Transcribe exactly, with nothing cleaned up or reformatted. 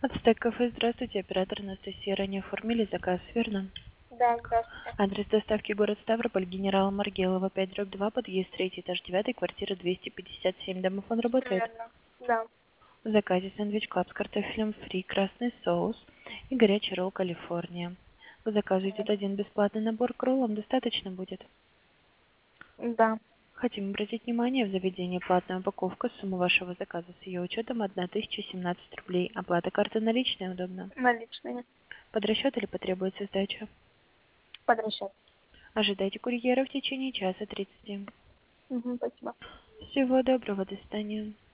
От Стек Кафе, здравствуйте, оператор Анастасия. Ранее оформили заказ, верно? Да, здравствуйте. Адрес доставки город Ставрополь, генерала Маргелова, пять дробь два, подъезд третий, этаж девятый, квартира двести пятьдесят семь. Домофон Все работает? верно. Да. В заказе сэндвич клаб с картофелем фри, красный соус и горячий ролл Калифорния. К заказу идет один бесплатный набор, к роллам достаточно будет. Да. Хотим обратить внимание, в заведении платная упаковка, сумма вашего заказа с ее учетом тысяча семнадцать рублей. Оплата карты наличная удобно. Наличные. Под расчет или потребуется сдача? Под расчет. Ожидайте курьера в течение часа тридцати. Угу, спасибо. Всего доброго, до свидания.